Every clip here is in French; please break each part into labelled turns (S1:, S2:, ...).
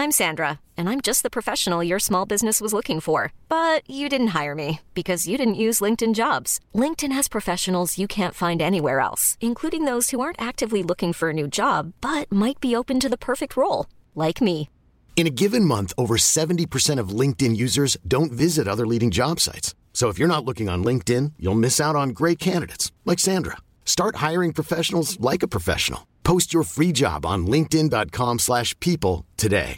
S1: I'm Sandra, and I'm just the professional your small business was looking for. But you didn't hire me because you didn't use LinkedIn Jobs. LinkedIn has professionals you can't find anywhere else, including those who aren't actively looking for a new job, but might be open to the perfect role, like me.
S2: In a given month, over 70% of LinkedIn users don't visit other leading job sites. So if you're not looking on LinkedIn, you'll miss out on great candidates like Sandra. Start hiring professionals like a professional. Post your free job on linkedin.com/people today.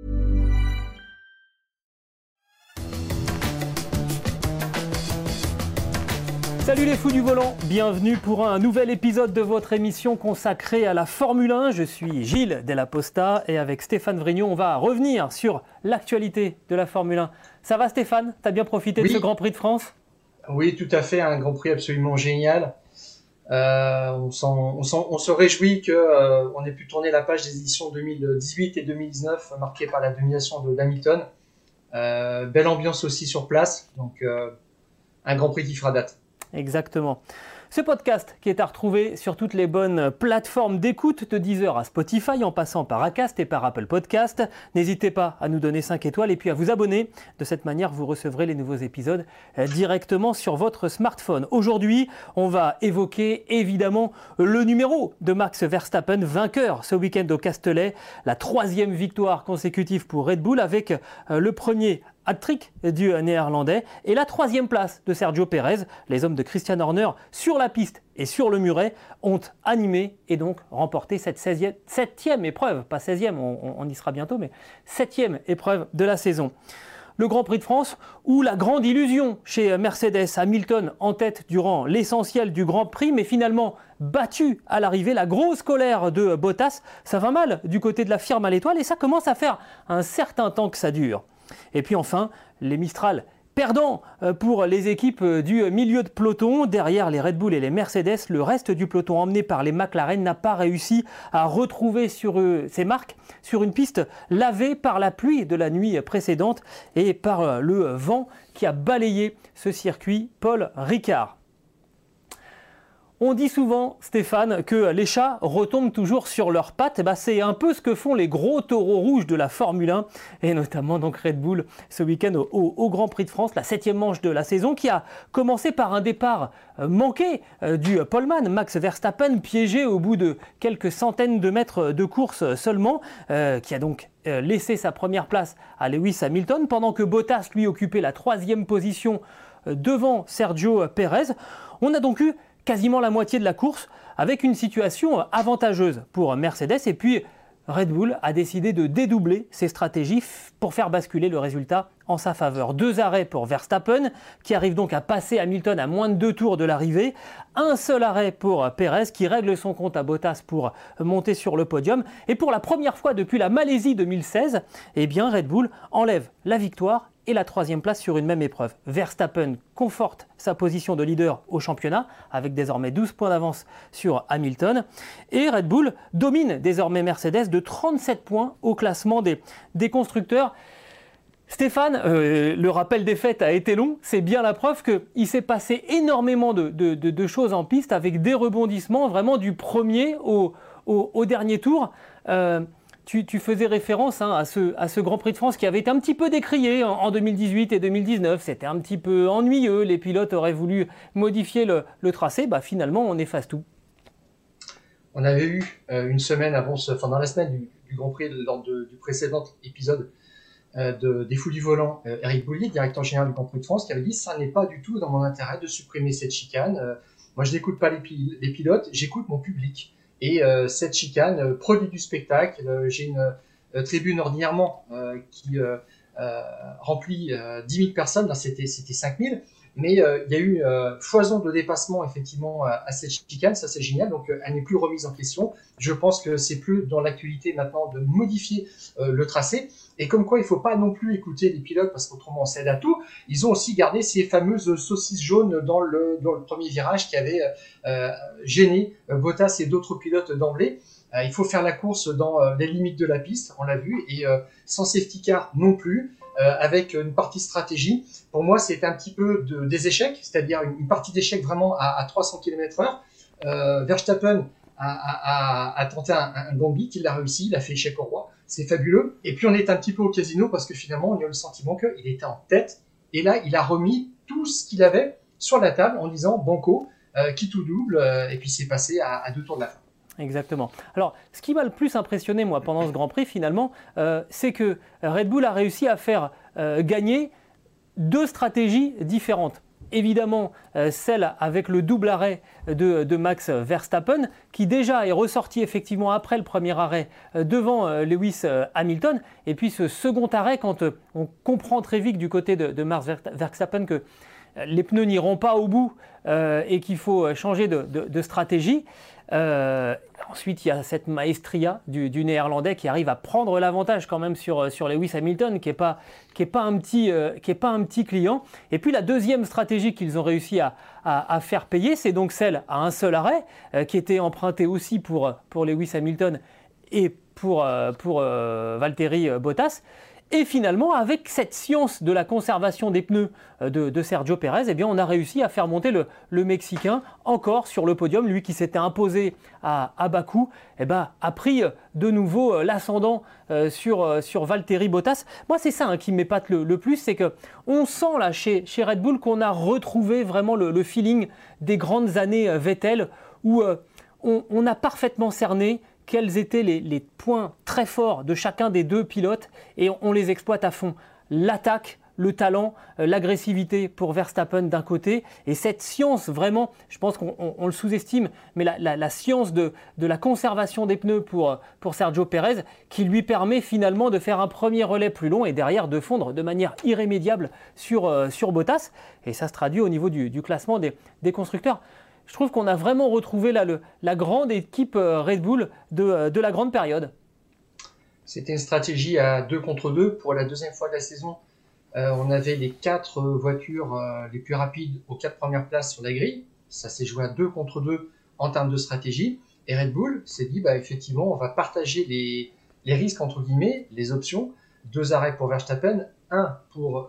S3: Salut les fous du volant, bienvenue pour un nouvel épisode de votre émission consacrée à la Formule 1. Je suis Gilles Della Posta et avec Stéphane Vrignot, on va revenir sur l'actualité de la Formule 1. Ça va Stéphane? T'as bien profité de ce Grand Prix de France?
S4: Oui, tout à fait, un Grand Prix absolument génial. On se réjouit qu'on ait pu tourner la page des éditions 2018 et 2019 marquées par la domination de Hamilton. Belle ambiance aussi sur place, donc un Grand Prix qui fera date.
S3: Exactement. Ce podcast qui est à retrouver sur toutes les bonnes plateformes d'écoute, de Deezer à Spotify, en passant par Acast et par Apple Podcast. N'hésitez pas à nous donner 5 étoiles et puis à vous abonner. De cette manière, vous recevrez les nouveaux épisodes directement sur votre smartphone. Aujourd'hui, on va évoquer évidemment le numéro de Max Verstappen, vainqueur ce week-end au Castellet. La 3e victoire consécutive pour Red Bull avec le premier hat-trick du néerlandais et la 3e place de Sergio Pérez. Les hommes de Christian Horner sur la piste et sur le muret ont animé et donc remporté cette 7e épreuve, pas 16e, on y sera bientôt, mais 7e épreuve de la saison. Le Grand Prix de France où la grande illusion chez Mercedes, Hamilton en tête durant l'essentiel du Grand Prix, mais finalement battu à l'arrivée, la grosse colère de Bottas, ça va mal du côté de la firme à l'étoile et ça commence à faire un certain temps que ça dure. Et puis enfin, les Mistral perdants pour les équipes du milieu de peloton. Derrière les Red Bull et les Mercedes, le reste du peloton emmené par les McLaren n'a pas réussi à retrouver ses marques sur une piste lavée par la pluie de la nuit précédente et par le vent qui a balayé ce circuit. Paul Ricard. On dit souvent, Stéphane, que les chats retombent toujours sur leurs pattes. C'est un peu ce que font les gros taureaux rouges de la Formule 1, et notamment donc Red Bull ce week-end au Grand Prix de France, la 7e manche de la saison, qui a commencé par un départ manqué du poleman, Max Verstappen, piégé au bout de quelques centaines de mètres de course seulement, qui a donc laissé sa première place à Lewis Hamilton, pendant que Bottas lui occupait la 3e position devant Sergio Pérez. On a donc eu quasiment la moitié de la course avec une situation avantageuse pour Mercedes et puis Red Bull a décidé de dédoubler ses stratégies pour faire basculer le résultat en sa faveur. 2 arrêts pour Verstappen qui arrive donc à passer Hamilton à moins de 2 tours de l'arrivée. Un seul arrêt pour Pérez qui règle son compte à Bottas pour monter sur le podium. Et pour la première fois depuis la Malaisie 2016, Red Bull enlève la victoire et la 3e place sur une même épreuve. Verstappen conforte sa position de leader au championnat avec désormais 12 points d'avance sur Hamilton et Red Bull domine désormais Mercedes de 37 points au classement des constructeurs. Stéphane, le rappel des faits a été long, c'est bien la preuve qu'il s'est passé énormément de choses en piste avec des rebondissements vraiment du premier au dernier tour. Tu faisais référence à ce Grand Prix de France qui avait été un petit peu décrié en 2018 et 2019. C'était un petit peu ennuyeux, les pilotes auraient voulu modifier le tracé. Finalement, on efface tout.
S4: On avait eu une semaine avant, dans la semaine du Grand Prix, lors du précédent épisode des Fous du Volant, Eric Boulier, directeur général du Grand Prix de France, qui avait dit « ça n'est pas du tout dans mon intérêt de supprimer cette chicane. Moi, je n'écoute pas les pilotes, j'écoute mon public. » Et cette chicane, produit du spectacle, j'ai une tribune ordinairement qui remplit 10 000 personnes, là c'était 5 000, mais il y a eu foison de dépassement effectivement à cette chicane, ça c'est génial, donc elle n'est plus remise en question. Je pense que c'est plus dans l'actualité maintenant de modifier le tracé, et comme quoi il ne faut pas non plus écouter les pilotes parce qu'autrement on cède à tout. Ils ont aussi gardé ces fameuses saucisses jaunes dans le premier virage qui avait gêné Bottas et d'autres pilotes d'emblée. Il faut faire la course dans les limites de la piste, on l'a vu, et sans safety car non plus, avec une partie stratégie. Pour moi, c'est un petit peu des échecs, c'est-à-dire une partie d'échecs vraiment à 300 km/h. Verstappen a tenté un gambit, il l'a réussi, il a fait échec au roi. c'est fabuleux. Et puis on est un petit peu au casino parce que finalement on a eu le sentiment qu'il était en tête. Et là, il a remis tout ce qu'il avait sur la table en disant banco, qui tout double, et puis c'est passé à 2 tours de la fin.
S3: Exactement. Alors, ce qui m'a le plus impressionné, moi, pendant ce Grand Prix, finalement, c'est que Red Bull a réussi à faire gagner 2 stratégies différentes. Évidemment, celle avec le double arrêt de Max Verstappen, qui déjà est ressorti effectivement après le premier arrêt devant Lewis Hamilton. Et puis ce second arrêt, quand on comprend très vite du côté de Max Verstappen que les pneus n'iront pas au bout et qu'il faut changer de stratégie. Ensuite, il y a cette maestria du néerlandais qui arrive à prendre l'avantage quand même sur Lewis Hamilton, qui est pas un petit client. Et puis la deuxième stratégie qu'ils ont réussi à faire payer, c'est donc celle à un seul arrêt, qui était empruntée aussi pour Lewis Hamilton et pour Valtteri Bottas. Et finalement, avec cette science de la conservation des pneus de Sergio Pérez, eh bien, on a réussi à faire monter le Mexicain encore sur le podium. Lui qui s'était imposé à Bakou, eh ben, a pris de nouveau l'ascendant sur Valtteri Bottas. Moi, c'est ça qui m'épate le plus, c'est qu'on sent là chez Red Bull qu'on a retrouvé vraiment le feeling des grandes années Vettel, où on a parfaitement cerné quels étaient les points très forts de chacun des 2 pilotes et on les exploite à fond. L'attaque, le talent, l'agressivité pour Verstappen d'un côté et cette science vraiment, je pense qu'on le sous-estime, mais la science de la conservation des pneus pour Sergio Pérez qui lui permet finalement de faire un premier relais plus long et derrière de fondre de manière irrémédiable sur Bottas et ça se traduit au niveau du classement des constructeurs. Je trouve qu'on a vraiment retrouvé la grande équipe Red Bull de la grande période.
S4: C'était une stratégie à 2 contre 2 pour la deuxième fois de la saison. On avait les 4 voitures les plus rapides aux 4 premières places sur la grille. Ça s'est joué à 2 contre 2 en termes de stratégie. Et Red Bull s'est dit, effectivement, on va partager les risques, entre guillemets, les options. 2 arrêts pour Verstappen, 1 pour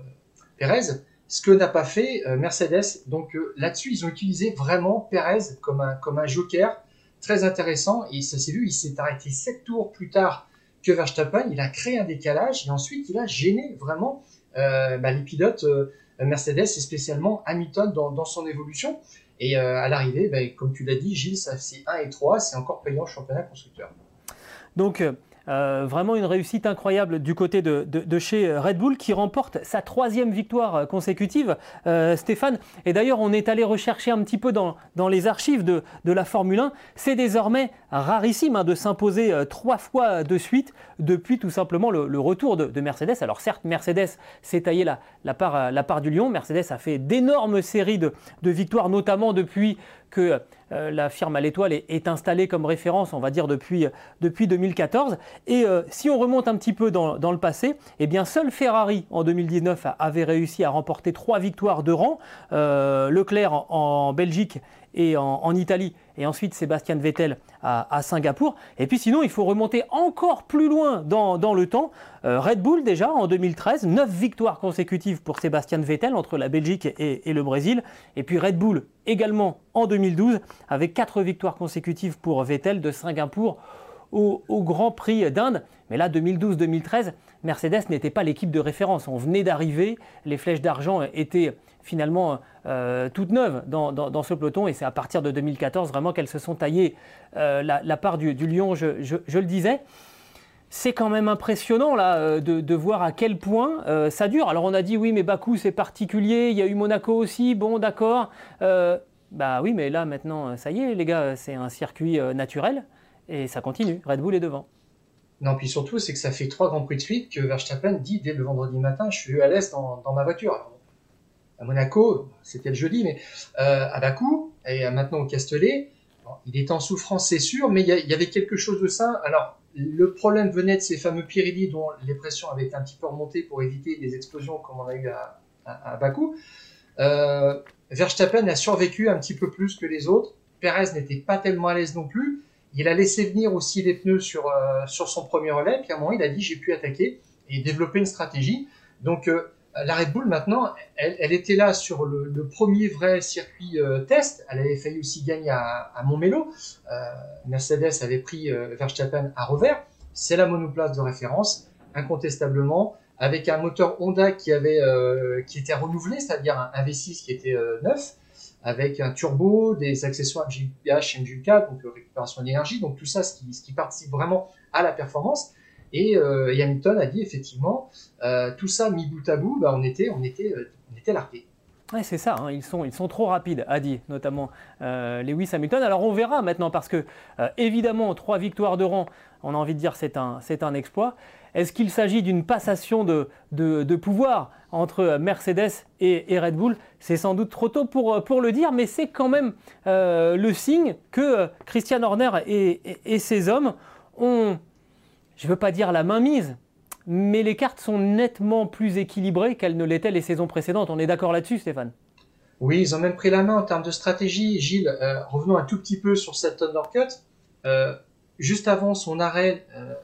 S4: Pérez. Ce que n'a pas fait Mercedes. Donc là-dessus, ils ont utilisé vraiment Pérez comme un joker très intéressant. Et ça s'est vu, il s'est arrêté 7 tours plus tard que Verstappen. Il a créé un décalage et ensuite il a gêné vraiment les pilotes Mercedes et spécialement Hamilton dans son évolution. Et à l'arrivée, comme tu l'as dit, Gilles, ça c'est 1 et 3, c'est encore payant championnat constructeur.
S3: Donc vraiment une réussite incroyable du côté de chez Red Bull qui remporte sa 3e victoire consécutive, Stéphane. Et d'ailleurs, on est allé rechercher un petit peu dans les archives de la Formule 1. C'est désormais rarissime de s'imposer 3 fois de suite depuis tout simplement le retour de Mercedes. Alors certes, Mercedes s'est taillé la part du lion. Mercedes a fait d'énormes séries de victoires, notamment depuis que la firme à l'étoile est installée comme référence, on va dire, depuis 2014. Et si on remonte un petit peu dans le passé, eh bien, seul Ferrari, en 2019, avait réussi à remporter 3 victoires de rang. Leclerc en Belgique et en Italie, et ensuite Sébastien Vettel à Singapour. Et puis sinon, il faut remonter encore plus loin dans le temps. Red Bull déjà en 2013, 9 victoires consécutives pour Sébastien Vettel entre la Belgique et le Brésil. Et puis Red Bull également en 2012 avec 4 victoires consécutives pour Vettel de Singapour au Grand Prix d'Inde. Mais là, 2012-2013, Mercedes n'était pas l'équipe de référence. On venait d'arriver, les flèches d'argent étaient finalement toutes neuves dans ce peloton et c'est à partir de 2014 vraiment qu'elles se sont taillées la part du lion, je le disais. C'est quand même impressionnant là, de voir à quel point ça dure. Alors on a dit oui mais Bakou c'est particulier, il y a eu Monaco aussi, bon d'accord. Oui mais là maintenant ça y est les gars, c'est un circuit naturel et ça continue, Red Bull est devant.
S4: Non, puis surtout, c'est que ça fait 3 Grands Prix de suite que Verstappen dit dès le vendredi matin, je suis à l'aise dans ma voiture. Alors, à Monaco, c'était le jeudi, mais à Bakou et maintenant au Castellet, il est en souffrance, c'est sûr, mais il y avait quelque chose de ça. Alors, le problème venait de ces fameux Pirelli dont les pressions avaient été un petit peu remontées pour éviter des explosions comme on a eu à Bakou. Verstappen a survécu un petit peu plus que les autres. Pérez n'était pas tellement à l'aise non plus. Il a laissé venir aussi les pneus sur son premier relais, puis à un moment il a dit j'ai pu attaquer et développer une stratégie. Donc la Red Bull maintenant, elle était là sur le premier vrai circuit test. Elle avait failli aussi gagner à Montmelo. Mercedes avait pris Verstappen à revers. c'est la monoplace de référence, incontestablement, avec un moteur Honda qui était renouvelé, c'est-à-dire un V6 qui était neuf, avec un turbo, des accessoires MGUH, MGU4, donc récupération d'énergie, donc tout ça, ce qui participe vraiment à la performance. Et Hamilton a dit effectivement, tout ça mis bout à bout, on était largués.
S3: Ouais, c'est ça, hein, ils sont trop rapides, a dit notamment Lewis Hamilton. Alors on verra maintenant parce que évidemment 3 victoires de rang, on a envie de dire c'est un exploit. Est-ce qu'il s'agit d'une passation de pouvoir entre Mercedes et Red Bull? C'est sans doute trop tôt pour le dire, mais c'est quand même le signe que Christian Horner et ses hommes ont, je ne veux pas dire la main mise, mais les cartes sont nettement plus équilibrées qu'elles ne l'étaient les saisons précédentes. On est d'accord là-dessus, Stéphane?
S4: Oui, ils ont même pris la main en termes de stratégie. Gilles, revenons un tout petit peu sur cette undercut. Juste avant son arrêt,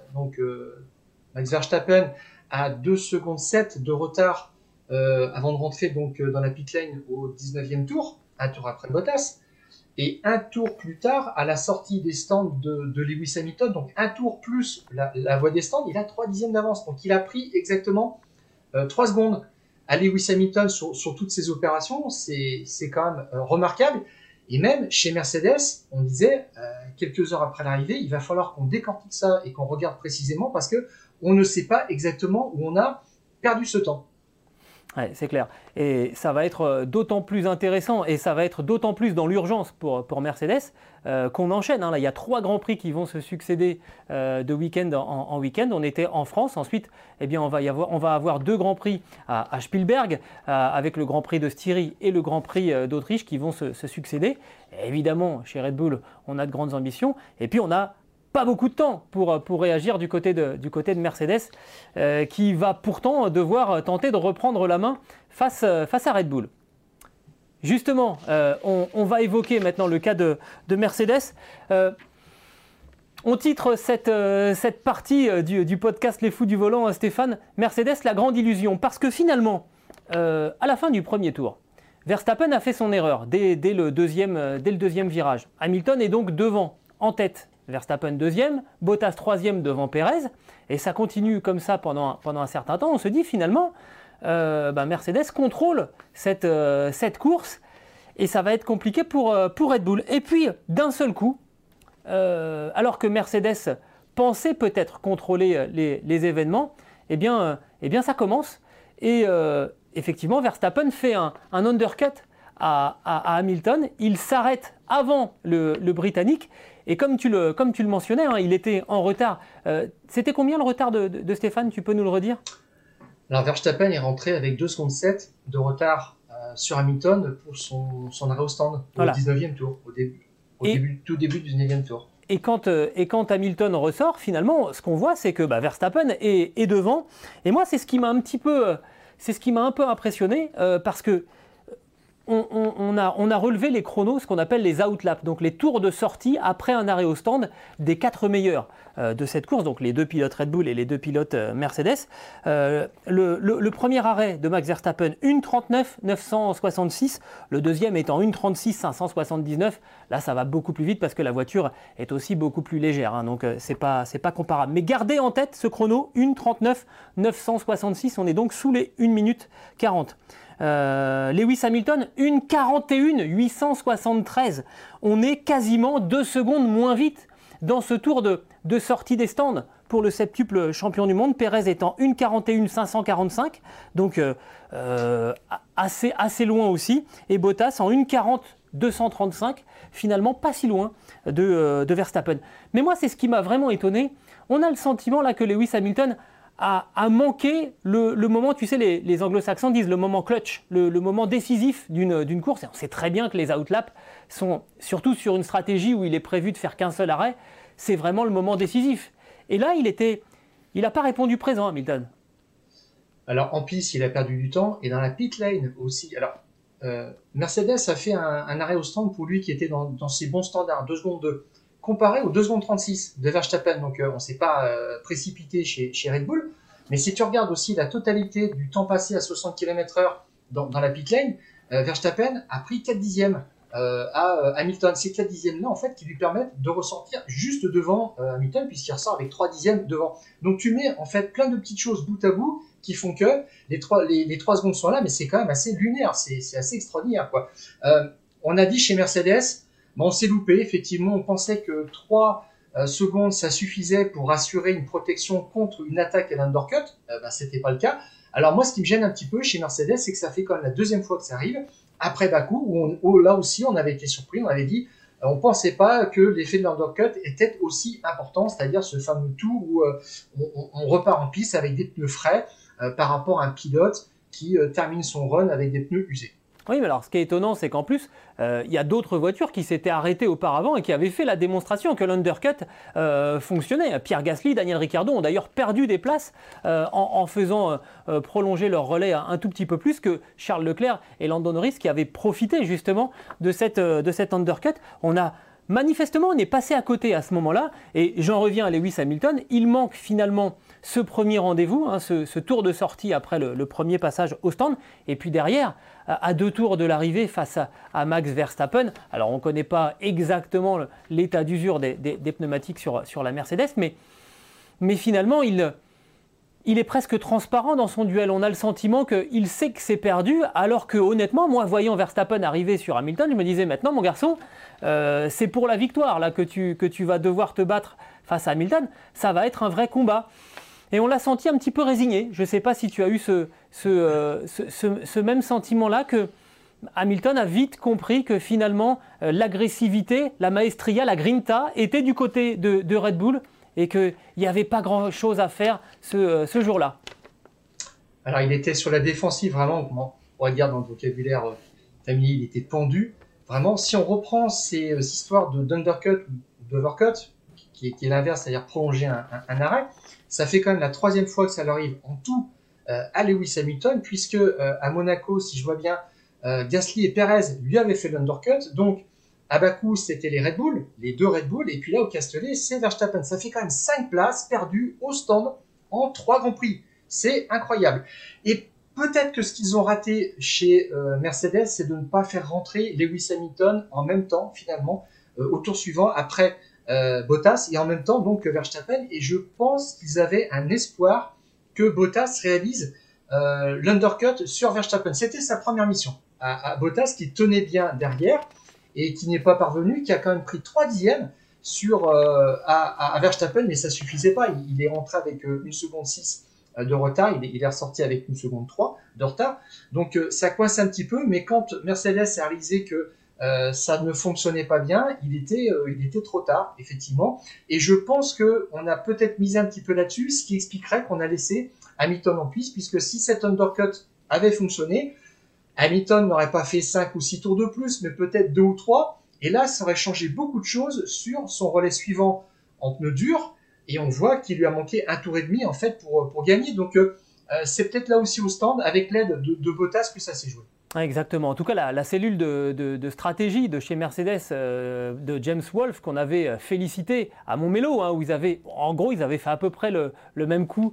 S4: Max Verstappen a 2 secondes 7 de retard avant de rentrer dans la pit lane au 19e tour, un tour après Bottas. Et un tour plus tard, à la sortie des stands de Lewis Hamilton, donc un tour plus la voie des stands, il a 3 dixièmes d'avance. Donc il a pris exactement 3 secondes à Lewis Hamilton sur toutes ces opérations. C'est quand même remarquable. Et même chez Mercedes, on disait, quelques heures après l'arrivée, il va falloir qu'on décortique ça et qu'on regarde précisément parce qu'on ne sait pas exactement où on a perdu ce temps.
S3: Ouais, c'est clair. Et ça va être d'autant plus intéressant et ça va être d'autant plus dans l'urgence pour Mercedes qu'on enchaîne. Hein. Là, il y a 3 Grands Prix qui vont se succéder de week-end en week-end. On était en France. Ensuite, on va avoir 2 Grands Prix à Spielberg avec le Grand Prix de Styrie et le Grand Prix d'Autriche qui vont se succéder. Et évidemment, chez Red Bull, on a de grandes ambitions. Et puis, on a pas beaucoup de temps pour réagir du côté de Mercedes qui va pourtant devoir tenter de reprendre la main face à Red Bull. Justement, on va évoquer maintenant le cas de Mercedes. On titre cette partie du podcast Les Fous du Volant, Stéphane, Mercedes, la grande illusion. Parce que finalement, à la fin du premier tour, Verstappen a fait son erreur dès le deuxième virage. Hamilton est donc devant, en tête. Verstappen deuxième, Bottas troisième devant Pérez, et ça continue comme ça pendant un certain temps. On se dit finalement, Mercedes contrôle cette course, et ça va être compliqué pour Red Bull. Et puis, d'un seul coup, alors que Mercedes pensait peut-être contrôler les événements, eh bien ça commence, et effectivement, Verstappen fait un undercut à Hamilton. Il s'arrête avant le Britannique. Et comme tu le mentionnais, hein, il était en retard. C'était combien le retard de Stéphane? Tu peux nous le redire?
S4: Alors Verstappen est rentré avec 2 secondes 7 de retard sur Hamilton pour son arrêt au stand au 19e tour, tout début du 19e tour.
S3: Et quand Hamilton ressort, finalement, ce qu'on voit, c'est que Verstappen est devant. Et moi, c'est ce qui m'a un peu impressionné parce que on a relevé les chronos, ce qu'on appelle les outlaps, donc les tours de sortie après un arrêt au stand des 4 meilleurs de cette course, donc les 2 pilotes Red Bull et les 2 pilotes Mercedes. Le premier arrêt de Max Verstappen, 1:39,966, le deuxième étant 1:36,579. Là, ça va beaucoup plus vite parce que la voiture est aussi beaucoup plus légère, hein, donc c'est pas comparable. Mais gardez en tête ce chrono, 1:39,966, on est donc sous les 1 minute 40. Lewis Hamilton, 1:41,873. On est quasiment 2 secondes moins vite dans ce tour de sortie des stands pour le septuple champion du monde. Pérez étant 1:41,545, donc assez loin aussi. Et Bottas en 1:40,235, finalement pas si loin de Verstappen. Mais moi, c'est ce qui m'a vraiment étonné. On a le sentiment là que Lewis Hamilton a manqué le moment, tu sais, les anglo-saxons disent le moment clutch, le moment décisif d'une course. Et on sait très bien que les outlaps sont, surtout sur une stratégie où il est prévu de faire qu'un seul arrêt, c'est vraiment le moment décisif. Et là, il n'a pas répondu présent, Hamilton.
S4: Alors, en piste, il a perdu du temps, et dans la pit lane aussi. Alors, Mercedes a fait un arrêt au stand pour lui qui était dans ses bons standards, 2 secondes 2. Comparé aux 2 secondes 36 de Verstappen, donc on ne s'est pas précipité chez Red Bull, mais si tu regardes aussi la totalité du temps passé à 60 km/h dans la pit lane, Verstappen a pris 4 dixièmes. à Hamilton. C'est 4 dixièmes-là, en fait, qui lui permettent de ressortir juste devant Hamilton, puisqu'il ressort avec 3 dixièmes devant. Donc tu mets en fait plein de petites choses bout à bout qui font que les 3 secondes sont là, mais c'est quand même assez lunaire, c'est assez extraordinaire, quoi. On a dit chez Mercedes, on s'est loupé, effectivement, on pensait que 3 secondes, ça suffisait pour assurer une protection contre une attaque à l'undercut. C'était pas le cas. Alors moi, ce qui me gêne un petit peu chez Mercedes, c'est que ça fait quand même la deuxième fois que ça arrive, après Bakou, où là aussi, on avait été surpris, on avait dit, on pensait pas que l'effet de l'undercut était aussi important, c'est-à-dire ce fameux tour où on repart en piste avec des pneus frais par rapport à un pilote qui termine son run avec des pneus usés.
S3: Oui, mais alors ce qui est étonnant, c'est qu'en plus, il y a d'autres voitures qui s'étaient arrêtées auparavant et qui avaient fait la démonstration que l'undercut fonctionnait. Pierre Gasly, Daniel Ricciardo ont d'ailleurs perdu des places en faisant prolonger leur relais un tout petit peu plus que Charles Leclerc et Lando Norris qui avaient profité justement de cette undercut. Manifestement, on est passé à côté à ce moment-là, et j'en reviens à Lewis Hamilton, il manque finalement ce premier rendez-vous, ce tour de sortie après le premier passage au stand, et puis derrière, à 2 tours de l'arrivée face à Max Verstappen. Alors on ne connaît pas exactement l'état d'usure des pneumatiques sur la Mercedes, mais finalement il est presque transparent dans son duel. On a le sentiment qu'il sait que c'est perdu, alors que honnêtement, moi, voyant Verstappen arriver sur Hamilton, je me disais maintenant, mon garçon, c'est pour la victoire là que tu vas devoir te battre face à Hamilton. Ça va être un vrai combat. Et on l'a senti un petit peu résigné. Je ne sais pas si tu as eu ce même sentiment-là, que Hamilton a vite compris que finalement, l'agressivité, la maestria, la grinta était du côté de Red Bull, et qu'il n'y avait pas grand-chose à faire ce jour-là.
S4: Alors, il était sur la défensive, vraiment, on va dire dans le vocabulaire familier, il était pendu. Vraiment, si on reprend ces histoires d'undercut ou d'overcut, qui est l'inverse, c'est-à-dire prolonger un arrêt, ça fait quand même la 3e fois que ça leur arrive en tout à Lewis Hamilton, puisque à Monaco, si je vois bien, Gasly et Perez lui avaient fait l'undercut, donc à Bakou, c'était les Red Bull, les 2 Red Bull, et puis là, au Castellet, c'est Verstappen. Ça fait quand même 5 places perdues au stand en 3 Grands Prix. C'est incroyable. Et peut-être que ce qu'ils ont raté chez Mercedes, c'est de ne pas faire rentrer Lewis Hamilton en même temps, finalement, au tour suivant, après Bottas, et en même temps, donc, Verstappen. Et je pense qu'ils avaient un espoir que Bottas réalise l'undercut sur Verstappen. C'était sa première mission. À Bottas, qui tenait bien derrière, et qui n'est pas parvenu, qui a quand même pris 3 dixièmes à Verstappen, mais ça ne suffisait pas. Il est rentré avec 1 seconde 6 de retard, il est ressorti avec 1 seconde 3 de retard. Donc ça coince un petit peu, mais quand Mercedes a réalisé que ça ne fonctionnait pas bien, il était trop tard, effectivement. Et je pense qu'on a peut-être misé un petit peu là-dessus, ce qui expliquerait qu'on a laissé Hamilton en piste, puisque si cet undercut avait fonctionné, Hamilton n'aurait pas fait 5 ou 6 tours de plus, mais peut-être 2 ou 3. Et là, ça aurait changé beaucoup de choses sur son relais suivant en pneus durs. Et on voit qu'il lui a manqué 1 tour et demi en fait pour gagner. Donc c'est peut-être là aussi au stand, avec l'aide de Bottas, que ça s'est joué.
S3: Exactement. En tout cas, la cellule de stratégie de chez Mercedes, de James Wolfe, qu'on avait félicité à Montmelo, où ils avaient fait à peu près le même coup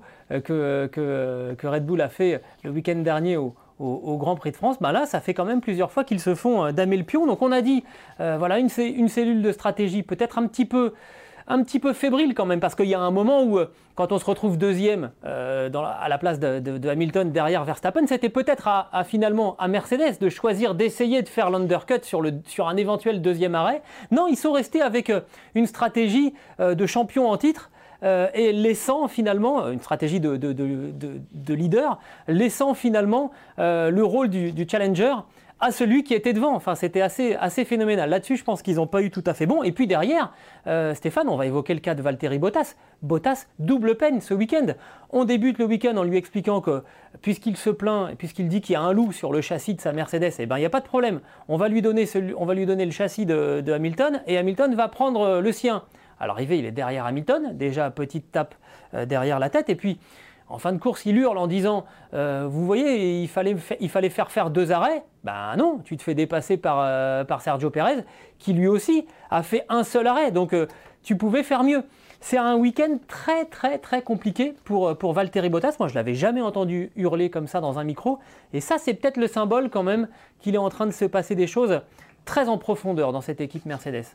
S3: que Red Bull a fait le week-end dernier au Grand Prix de France. Là, ça fait quand même plusieurs fois qu'ils se font damer le pion. Donc on a dit, voilà, une cellule de stratégie peut-être un petit peu fébrile quand même, parce qu'il y a un moment où, quand on se retrouve deuxième à la place de Hamilton derrière Verstappen, c'était peut-être finalement à Mercedes de choisir d'essayer de faire l'undercut sur un éventuel deuxième arrêt. Non, ils sont restés avec une stratégie de champion en titre, et laissant finalement, une stratégie de leader, laissant finalement le rôle du challenger à celui qui était devant. Enfin, c'était assez phénoménal. Là-dessus, je pense qu'ils n'ont pas eu tout à fait bon. Et puis derrière, Stéphane, on va évoquer le cas de Valtteri Bottas. Bottas, double peine ce week-end. On débute le week-end en lui expliquant que, puisqu'il se plaint et puisqu'il dit qu'il y a un loup sur le châssis de sa Mercedes, il n'y a pas de problème. On va lui donner le châssis de Hamilton, et Hamilton va prendre le sien. À l'arrivée, il est derrière Hamilton, déjà petite tape derrière la tête, et puis en fin de course, il hurle en disant vous voyez, il fallait faire 2 arrêts. Ben non, tu te fais dépasser par Sergio Pérez, qui lui aussi a fait un seul arrêt, donc tu pouvais faire mieux. C'est un week-end très très très compliqué pour Valtteri Bottas. Moi, je ne l'avais jamais entendu hurler comme ça dans un micro, et ça, c'est peut-être le symbole quand même qu'il est en train de se passer des choses très en profondeur dans cette équipe Mercedes.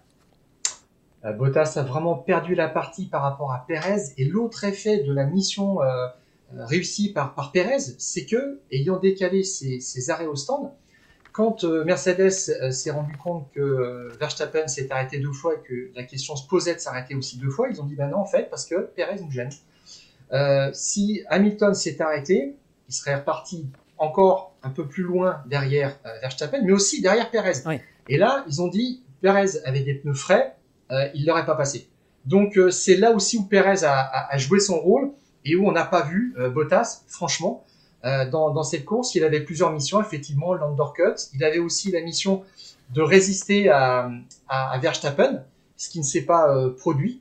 S4: Bottas a vraiment perdu la partie par rapport à Pérez. Et l'autre effet de la mission réussie par Pérez, c'est que, ayant décalé ses arrêts au stand, quand Mercedes s'est rendu compte que Verstappen s'est arrêté 2 fois et que la question se posait de s'arrêter aussi 2 fois, ils ont dit bah non en fait parce que Pérez nous gêne. Si Hamilton s'est arrêté, il serait reparti encore un peu plus loin derrière Verstappen, mais aussi derrière Pérez.
S3: Oui.
S4: Et là, ils ont dit Pérez avait des pneus frais, il l'aurait pas passé. Donc c'est là aussi où Pérez a joué son rôle et où on n'a pas vu Bottas, franchement. Dans cette course, il avait plusieurs missions, effectivement, l'undercut. Il avait aussi la mission de résister à Verstappen, ce qui ne s'est pas produit.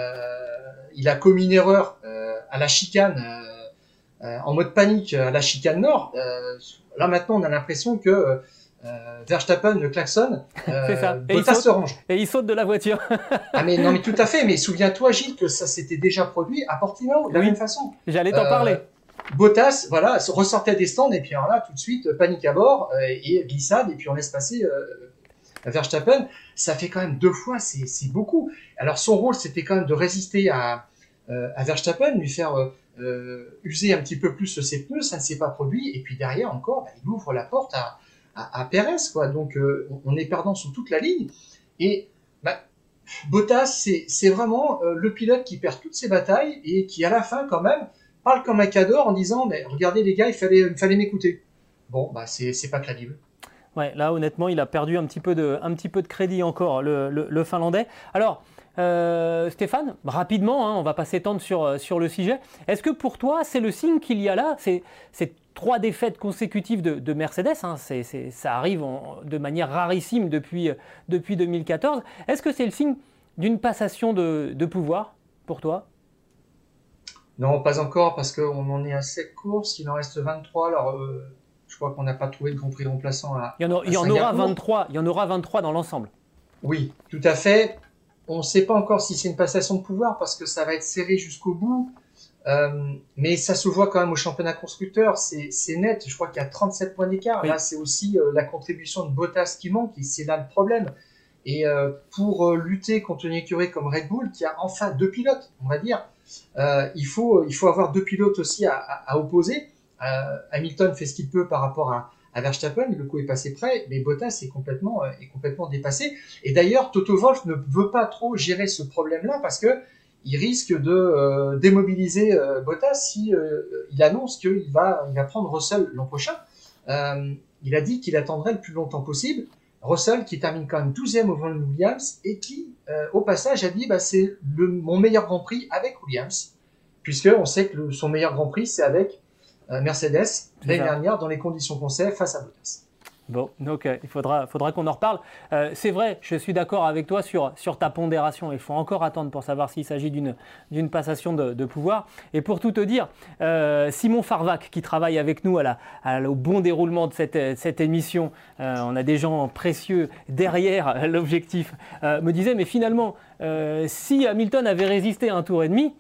S4: Il a commis une erreur à la chicane, en mode panique, à la chicane nord. Là, maintenant, on a l'impression que Verstappen le klaxonne, Bottas se range.
S3: Et il saute de la voiture.
S4: Ah mais non, mais tout à fait. Mais souviens-toi, Gilles, que ça s'était déjà produit à Portimao, de la même façon.
S3: J'allais t'en parler.
S4: Bottas, voilà, ressortait des stands et puis alors là, tout de suite, panique à bord et glissade et puis on laisse passer Verstappen. Ça fait quand même 2 fois, c'est beaucoup. Alors son rôle, c'était quand même de résister à Verstappen, lui faire user un petit peu plus ses pneus. Ça ne s'est pas produit. Et puis derrière encore, il ouvre la porte à Pérez, quoi. Donc on est perdant sur toute la ligne. Et Bottas, c'est vraiment le pilote qui perd toutes ses batailles et qui à la fin quand même parle comme un cador en disant mais regardez les gars, il fallait m'écouter. Bon, c'est pas crédible.
S3: Ouais, là honnêtement, il a perdu un petit peu de crédit encore, le Finlandais. Alors, Stéphane, rapidement, on va pas s'étendre sur le sujet. Est-ce que pour toi, c'est le signe qu'il y a là, c'est 3 défaites consécutives de Mercedes, ça arrive de manière rarissime depuis 2014. Est-ce que c'est le signe d'une passation de pouvoir pour toi ?
S4: Non, pas encore, parce qu'on en est à 7 courses, il en reste 23, alors je crois qu'on n'a pas trouvé de Grand Prix remplaçant à
S3: il y en aura 23, il y en aura 23 dans l'ensemble.
S4: Oui, tout à fait. On ne sait pas encore si c'est une passation de pouvoir, parce que ça va être serré jusqu'au bout, mais ça se voit quand même au championnat constructeur, c'est net, je crois qu'il y a 37 points d'écart, oui. Là c'est aussi la contribution de Bottas qui manque, et c'est là le problème. Et pour lutter contre une écurie comme Red Bull, qui a enfin 2 pilotes, on va dire, il faut avoir 2 pilotes aussi à opposer. Hamilton fait ce qu'il peut par rapport à Verstappen, le coup est passé près, mais Bottas est complètement dépassé. Et d'ailleurs, Toto Wolff ne veut pas trop gérer ce problème-là parce que il risque de démobiliser Bottas si il annonce qu'il va prendre Russell l'an prochain. Il a dit qu'il attendrait le plus longtemps possible. Russell qui termine quand même 12e au Vaughan Williams et qui, au passage, a dit c'est mon meilleur Grand Prix avec Williams, puisqu'on sait que son meilleur Grand Prix, c'est avec Mercedes l'année dernière dans les conditions qu'on sait face à Bottas.
S3: Bon, donc il faudra qu'on en reparle. C'est vrai, je suis d'accord avec toi sur ta pondération. Il faut encore attendre pour savoir s'il s'agit d'une passation de pouvoir. Et pour tout te dire, Simon Farvac, qui travaille avec nous au bon déroulement de cette émission, on a des gens précieux derrière l'objectif, me disait, mais finalement, si Hamilton avait résisté un tour et demi,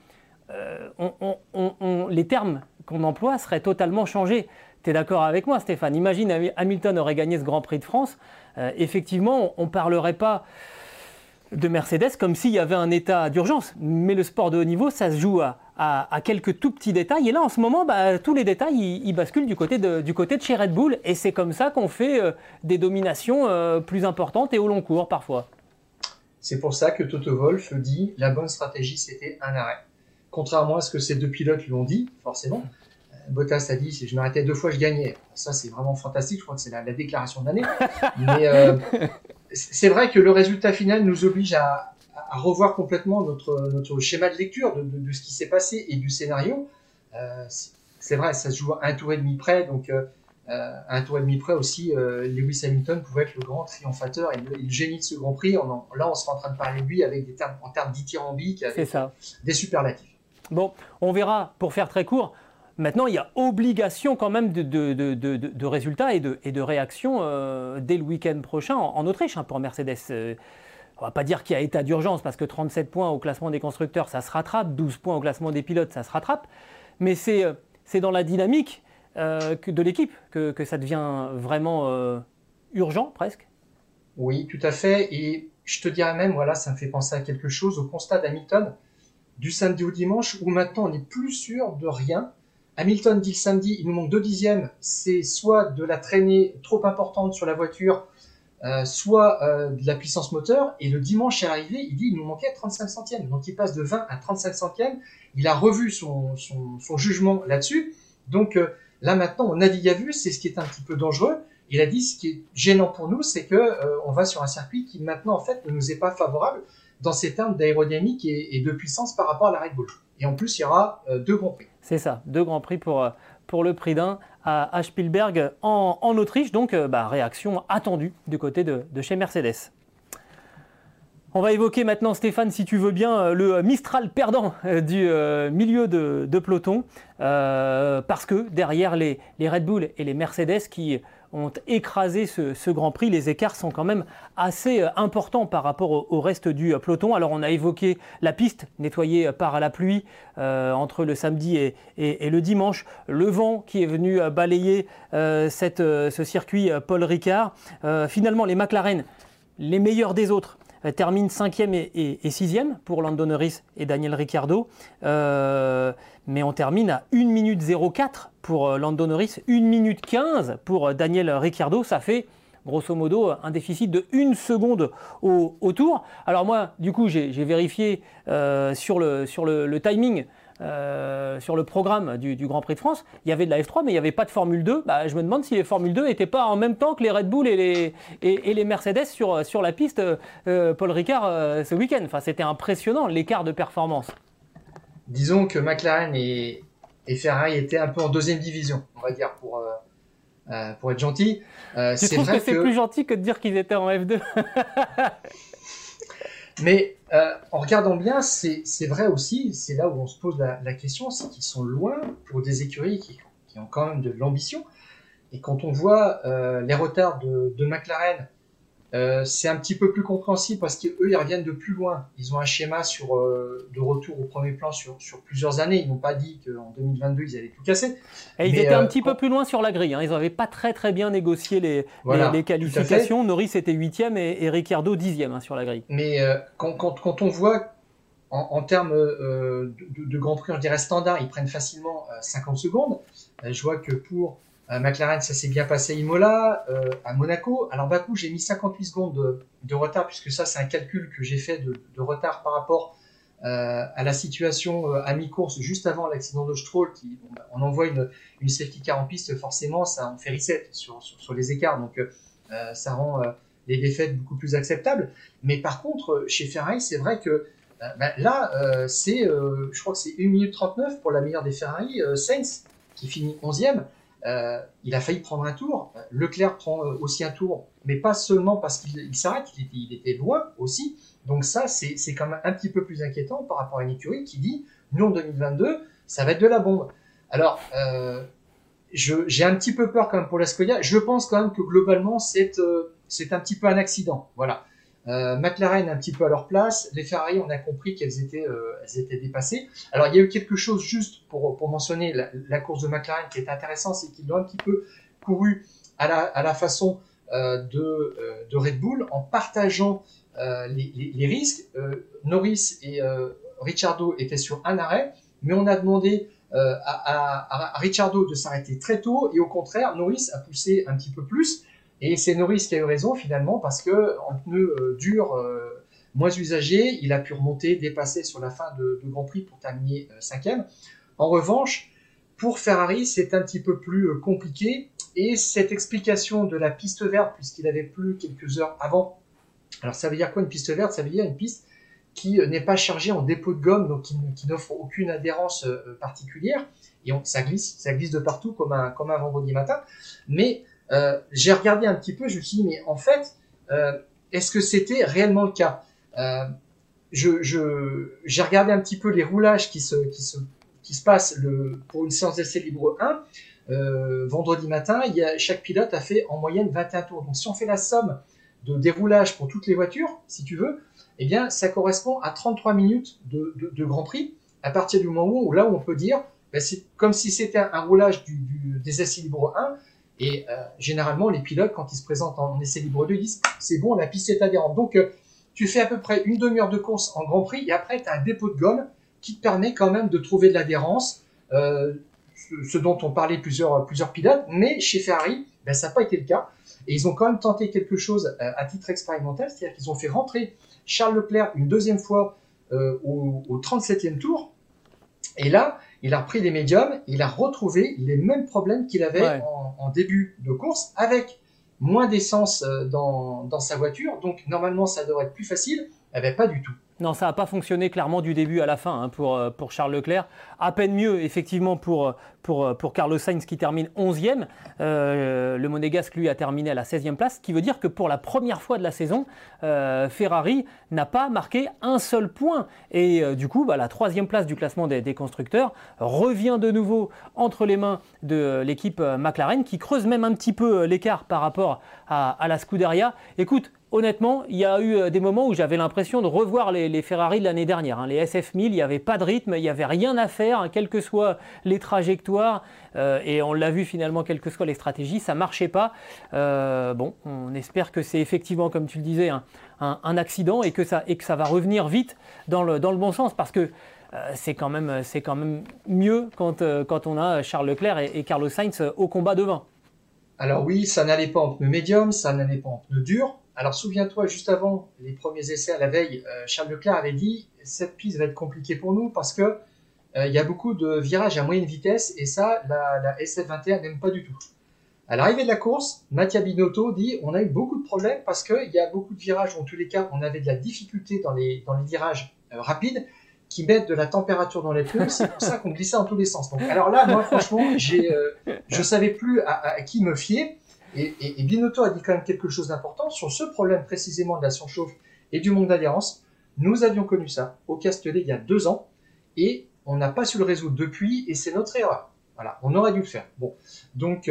S3: les termes qu'on emploie seraient totalement changés. Tu es d'accord avec moi, Stéphane? Imagine Hamilton aurait gagné ce Grand Prix de France. Effectivement, on ne parlerait pas de Mercedes comme s'il y avait un état d'urgence. Mais le sport de haut niveau, ça se joue à quelques tout petits détails. Et là, en ce moment, tous les détails, ils basculent du côté de chez Red Bull. Et c'est comme ça qu'on fait des dominations plus importantes et au long cours, parfois.
S4: C'est pour ça que Toto Wolff dit la bonne stratégie, c'était un arrêt. Contrairement à ce que ces 2 pilotes lui ont dit, forcément. Bottas a dit, si je m'arrêtais 2 fois, je gagnais. Ça, c'est vraiment fantastique. Je crois que c'est la déclaration de l'année. Mais c'est vrai que le résultat final nous oblige à revoir complètement notre schéma de lecture de ce qui s'est passé et du scénario. C'est vrai, ça se joue à 1 tour et demi près. Donc, à 1 tour et demi près aussi, Lewis Hamilton pouvait être le grand triomphateur et le génie de ce Grand Prix. Là, on serait en train de parler de lui avec en termes dithyrambiques, avec des superlatifs.
S3: Bon, on verra, pour faire très court. Maintenant, il y a obligation quand même de résultats et de réactions dès le week-end prochain en Autriche pour Mercedes. On ne va pas dire qu'il y a état d'urgence parce que 37 points au classement des constructeurs, ça se rattrape, 12 points au classement des pilotes, ça se rattrape. Mais c'est dans la dynamique de l'équipe que ça devient vraiment urgent presque.
S4: Oui, tout à fait. Et je te dirais même, voilà, ça me fait penser à quelque chose, au constat d'Hamilton du samedi au dimanche, où maintenant on n'est plus sûr de rien. Hamilton dit le samedi, il nous manque 2 dixièmes, c'est soit de la traînée trop importante sur la voiture, soit de la puissance moteur. Et le dimanche est arrivé, il dit il nous manquait 35 centièmes. Donc il passe de 20 à 35 centièmes. Il a revu son jugement là-dessus. Donc là maintenant, on navigue à vue, c'est ce qui est un petit peu dangereux. Il a dit ce qui est gênant pour nous, c'est que on va sur un circuit qui maintenant en fait ne nous est pas favorable dans ces termes d'aérodynamique et de puissance par rapport à la Red Bull. Et en plus, il y aura 2 Grands Prix.
S3: C'est ça, 2 Grands Prix pour le prix d'un à Spielberg en Autriche. Donc, réaction attendue du côté de chez Mercedes. On va évoquer maintenant, Stéphane, si tu veux bien, le Mistral perdant du milieu de peloton. Parce que derrière les Red Bull et les Mercedes qui ont écrasé ce Grand Prix, les écarts sont quand même assez importants par rapport au reste du peloton. Alors on a évoqué la piste nettoyée par la pluie entre le samedi et le dimanche, le vent qui est venu balayer ce circuit Paul Ricard. Finalement les McLaren, les meilleurs des autres, termine 5e et 6e pour Lando Norris et Daniel Ricciardo. Mais on termine à 1 minute 04 pour Lando Norris, 1 minute 15 pour Daniel Ricciardo. Ça fait grosso modo un déficit de 1 seconde au tour. Alors moi, du coup, j'ai vérifié sur le timing, sur le programme du Grand Prix de France. Il y avait de la F3, mais il n'y avait pas de Formule 2. Je me demande si les Formule 2 n'étaient pas en même temps que les Red Bull et les Mercedes sur la piste Paul Ricard ce week-end. Enfin, c'était impressionnant l'écart de performance.
S4: Disons que McLaren et Ferrari étaient un peu en 2e division, on va dire, pour être gentil.
S3: Tu trouves que c'est plus gentil que de dire qu'ils étaient en F2?
S4: Mais en regardant bien, c'est vrai aussi, c'est là où on se pose la question, c'est qu'ils sont loin pour des écuries qui ont quand même de l'ambition. Et quand on voit les retards de McLaren, c'est un petit peu plus compréhensible parce qu'eux, ils reviennent de plus loin. Ils ont un schéma de retour au premier plan sur plusieurs années. Ils n'ont pas dit qu'en 2022, ils allaient tout casser.
S3: Et ils étaient un petit peu plus loin sur la grille. Ils n'avaient pas très bien négocié les qualifications. Norris était 8e et Ricciardo 10e sur la grille.
S4: Mais quand on voit en termes de Grand Prix, je dirais standard, ils prennent facilement 50 secondes. Je vois que pour McLaren, ça s'est bien passé à Imola, à Monaco. Alors Bakou, j'ai mis 58 secondes de retard, puisque ça, c'est un calcul que j'ai fait de retard par rapport à la situation à mi-course, juste avant l'accident de Stroll. On envoie une safety car en piste, forcément, ça on fait reset sur les écarts, donc ça rend les défaites beaucoup plus acceptables. Mais par contre, chez Ferrari, c'est vrai que là, je crois que c'est 1 minute 39 pour la meilleure des Ferrari, Sainz, qui finit 11e. Il a failli prendre un tour. Leclerc prend aussi un tour, mais pas seulement parce qu'il s'arrête, il était loin aussi. Donc ça, c'est quand même un petit peu plus inquiétant par rapport à une écurie qui dit nous en 2022, ça va être de la bombe. Alors, j'ai un petit peu peur quand même pour la Skoda. Je pense quand même que globalement, c'est un petit peu un accident. Voilà. McLaren un petit peu à leur place. Les Ferrari, on a compris qu'elles étaient dépassées. Alors, il y a eu quelque chose juste pour mentionner la course de McLaren qui est intéressant, c'est qu'ils l'ont un petit peu couru à la façon de Red Bull en partageant les risques. Norris et Ricciardo étaient sur un arrêt, mais on a demandé à Ricciardo de s'arrêter très tôt, et au contraire, Norris a poussé un petit peu plus. Et c'est Norris qui a eu raison finalement, parce que en pneu dur, moins usagé, il a pu remonter, dépasser sur la fin de Grand Prix pour terminer 5e. En revanche, pour Ferrari, c'est un petit peu plus compliqué. Et cette explication de la piste verte, puisqu'il avait plu quelques heures avant. Alors ça veut dire quoi une piste verte? Ça veut dire une piste qui n'est pas chargée en dépôt de gomme, donc qui n'offre aucune adhérence particulière. Et ça glisse de partout comme un vendredi matin. Mais j'ai regardé un petit peu, je me suis dit, mais en fait, est-ce que c'était réellement le cas? J'ai regardé un petit peu les roulages qui se passent pour une séance d'essai libre 1. Vendredi matin, chaque pilote a fait en moyenne 21 tours. Donc si on fait la somme de déroulage pour toutes les voitures, si tu veux, eh bien ça correspond à 33 minutes de Grand Prix, à partir du moment où on peut dire, c'est comme si c'était un roulage des essais libre 1. Et généralement, les pilotes, quand ils se présentent en essai libre 2, ils disent « c'est bon, la piste est adhérente ». Donc, tu fais à peu près une demi-heure de course en Grand Prix et après, tu as un dépôt de gomme qui te permet quand même de trouver de l'adhérence, ce dont ont parlé plusieurs pilotes. Mais chez Ferrari, ben, ça n'a pas été le cas. Et ils ont quand même tenté quelque chose à titre expérimental, c'est-à-dire qu'ils ont fait rentrer Charles Leclerc une deuxième fois au 37e tour. Et là, il a repris des médiums, il a retrouvé les mêmes problèmes qu'il avait en début de course, avec moins d'essence dans sa voiture. Donc normalement, ça devrait être plus facile. Eh bien, pas du tout.
S3: Non, ça n'a pas fonctionné clairement du début à la fin pour Charles Leclerc. À peine mieux, effectivement, pour Carlos Sainz qui termine 11e. Le Monégasque, lui, a terminé à la 16e place, ce qui veut dire que pour la première fois de la saison, Ferrari n'a pas marqué un seul point. Et du coup, la 3e place du classement des constructeurs revient de nouveau entre les mains de l'équipe McLaren, qui creuse même un petit peu l'écart par rapport à la Scuderia. Écoute, honnêtement, il y a eu des moments où j'avais l'impression de revoir les Ferrari de l'année dernière. Les SF1000, il n'y avait pas de rythme, il n'y avait rien à faire, quelles que soient les trajectoires. Et on l'a vu finalement, quelles que soient les stratégies, ça ne marchait pas. On espère que c'est effectivement, comme tu le disais, un accident et que ça va revenir vite dans le bon sens. Parce que c'est quand même mieux quand on a Charles Leclerc et Carlos Sainz au combat devant.
S4: Alors oui, ça n'allait pas en pneu médium, ça n'allait pas en pneu dur. Alors souviens-toi, juste avant les premiers essais à la veille, Charles Leclerc avait dit « cette piste va être compliquée pour nous parce que il y a beaucoup de virages à moyenne vitesse et ça, la SF21 n'aime pas du tout ». À l'arrivée de la course, Mattia Binotto dit « on a eu beaucoup de problèmes parce qu'il y a beaucoup de virages, en tous les cas, on avait de la difficulté dans les virages rapides qui mettent de la température dans les pneus, c'est pour ça qu'on glissait dans tous les sens. » Donc, alors là, moi franchement, je savais plus à qui me fier. Et Binotto a dit quand même quelque chose d'important sur ce problème précisément de la surchauffe et du manque d'adhérence. Nous avions connu ça au Castellet il y a 2 ans et on n'a pas su le résoudre depuis et c'est notre erreur. Voilà, on aurait dû le faire. Bon, donc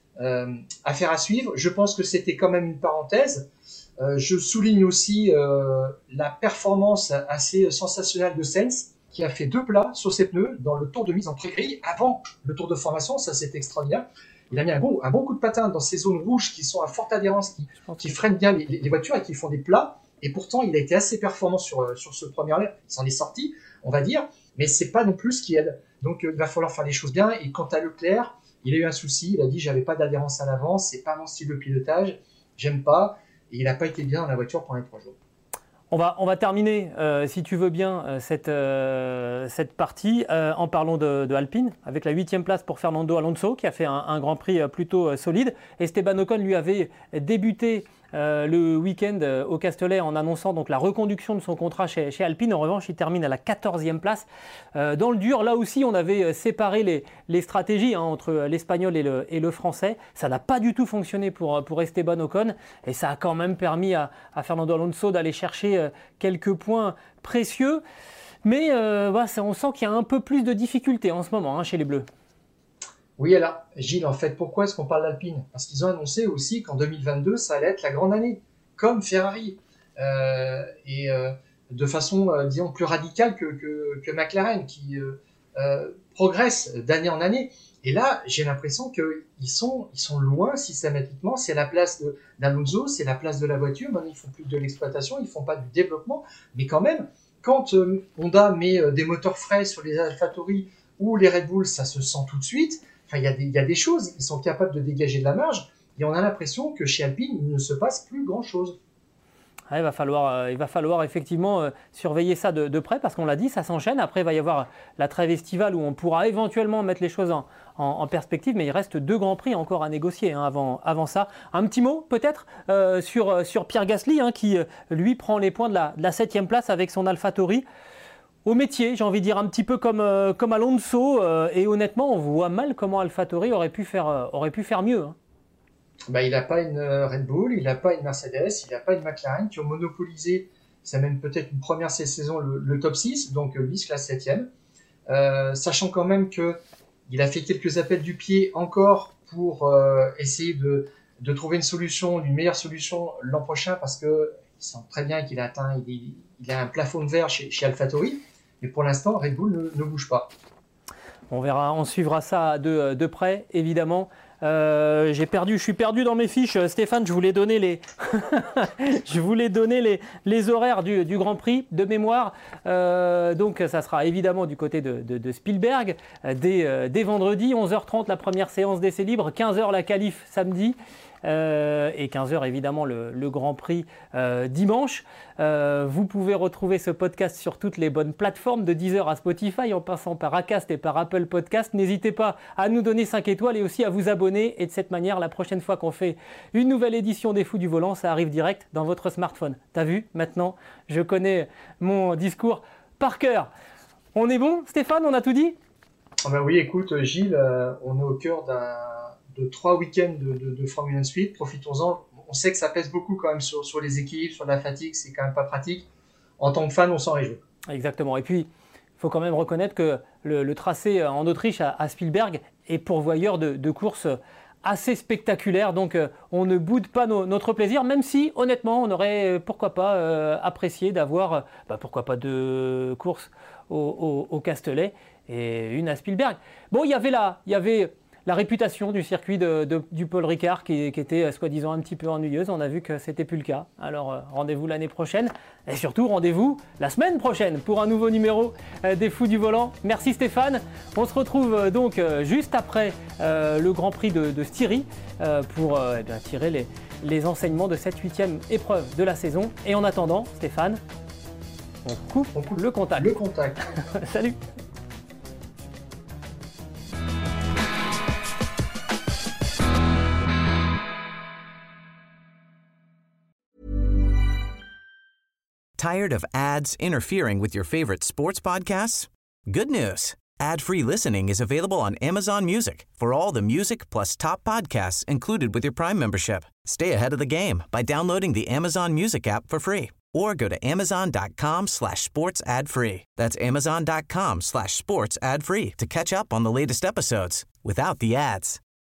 S4: affaire à suivre. Je pense que c'était quand même une parenthèse. Je souligne aussi la performance assez sensationnelle de Sainz qui a fait 2 plats sur ses pneus dans le tour de mise en pré-grille avant le tour de formation. Ça, c'est extraordinaire. Il a mis un bon coup de patin dans ces zones rouges qui sont à forte adhérence, qui freinent bien les voitures et qui font des plats. Et pourtant, il a été assez performant sur ce premier lap. Il s'en est sorti, on va dire, mais c'est pas non plus ce qui aide. Donc, il va falloir faire les choses bien. Et quant à Leclerc, il a eu un souci. Il a dit, j'avais pas d'adhérence à l'avant, c'est pas mon style de pilotage, j'aime pas. Et il n'a pas été bien dans la voiture pendant les 3 jours.
S3: On va terminer, si tu veux bien, cette partie en parlant de Alpine, avec la 8e place pour Fernando Alonso, qui a fait un Grand Prix plutôt solide. Esteban Ocon lui avait débuté le week-end au Castellet en annonçant donc la reconduction de son contrat chez Alpine. En revanche, il termine à la 14e place. Dans le dur, là aussi, on avait séparé les stratégies entre l'Espagnol et le Français. Ça n'a pas du tout fonctionné pour Esteban Ocon et ça a quand même permis à Fernando Alonso d'aller chercher quelques points précieux. Mais on sent qu'il y a un peu plus de difficultés en ce moment chez les Bleus.
S4: Oui, alors, Gilles, en fait, pourquoi est-ce qu'on parle d'Alpine ? Parce qu'ils ont annoncé aussi qu'en 2022, ça allait être la grande année, comme Ferrari, de façon, disons, plus radicale que McLaren, qui progresse d'année en année. Et là, j'ai l'impression qu'ils sont loin systématiquement. C'est la place d'Alonso, c'est la place de la voiture. Maintenant, ils font plus de l'exploitation, ils font pas du développement. Mais quand même, quand Honda met des moteurs frais sur les AlphaTauri ou les Red Bull, ça se sent tout de suite. Enfin, il y a des choses, ils sont capables de dégager de la marge, et on a l'impression que chez Alpine, il ne se passe plus grand-chose.
S3: Il va falloir effectivement surveiller ça de près, parce qu'on l'a dit, ça s'enchaîne. Après, il va y avoir la trêve estivale où on pourra éventuellement mettre les choses en perspective, mais il reste 2 Grands Prix encore à négocier avant ça. Un petit mot peut-être sur Pierre Gasly, qui lui prend les points de la 7e place avec son AlphaTauri. Au métier, j'ai envie de dire un petit peu comme Alonso, et honnêtement, on voit mal comment AlphaTauri aurait pu faire mieux.
S4: Il n'a pas une Red Bull, il n'a pas une Mercedes, il n'a pas une McLaren qui ont monopolisé, ça mène peut-être une première saison, le top 6, donc lui c'est la 7e. Sachant quand même qu'il a fait quelques appels du pied encore pour essayer de trouver une meilleure solution l'an prochain, parce qu'il sent très bien qu'il a atteint, il a un plafond de verre chez AlphaTauri. Mais pour l'instant, Red Bull ne bouge pas.
S3: On verra, on suivra ça de près, évidemment. Je suis perdu dans mes fiches. Stéphane, je voulais donner les horaires du Grand Prix de mémoire. Donc ça sera évidemment du côté de Spielberg dès vendredi, 11h30 la première séance d'essai libre, 15h la qualif samedi. Et 15h évidemment le Grand Prix dimanche. Vous pouvez retrouver ce podcast sur toutes les bonnes plateformes, de Deezer à Spotify en passant par Acast et par Apple Podcast. N'hésitez pas à nous donner 5 étoiles et aussi à vous abonner, et de cette manière la prochaine fois qu'on fait une nouvelle édition des Fous du Volant, ça arrive direct dans votre smartphone. T'as vu, maintenant je connais mon discours par cœur. On est bon, Stéphane, on a tout dit?
S4: Oui, écoute Gilles, on est au cœur de 3 week-ends de Formule 1 Speed, profitons-en. On sait que ça pèse beaucoup quand même sur les équipes, sur la fatigue, c'est quand même pas pratique. En tant que fan, on s'en réjouit.
S3: Exactement. Et puis, il faut quand même reconnaître que le tracé en Autriche à Spielberg est pourvoyeur de courses assez spectaculaires. Donc, on ne boude pas notre plaisir, même si, honnêtement, on aurait, pourquoi pas, apprécié d'avoir, pourquoi pas, 2 courses au Castellet et une à Spielberg. Bon, il y avait la réputation du circuit du Paul Ricard qui était soi-disant un petit peu ennuyeuse. On a vu que c'était plus le cas. Alors rendez-vous l'année prochaine et surtout rendez-vous la semaine prochaine pour un nouveau numéro des Fous du Volant. Merci Stéphane. On se retrouve donc juste après le Grand Prix de Styrie pour tirer les enseignements de cette 8e épreuve de la saison. Et en attendant, Stéphane, on coupe le contact.
S4: Le contact.
S3: Salut.
S5: Tired of ads interfering with your favorite sports podcasts? Good news. Ad-free listening is available on Amazon Music for all the music plus top podcasts included with your Prime membership. Stay ahead of the game by downloading the Amazon Music app for free or go to amazon.com/sports ad free. That's amazon.com/sports ad free to catch up on the latest episodes without the ads.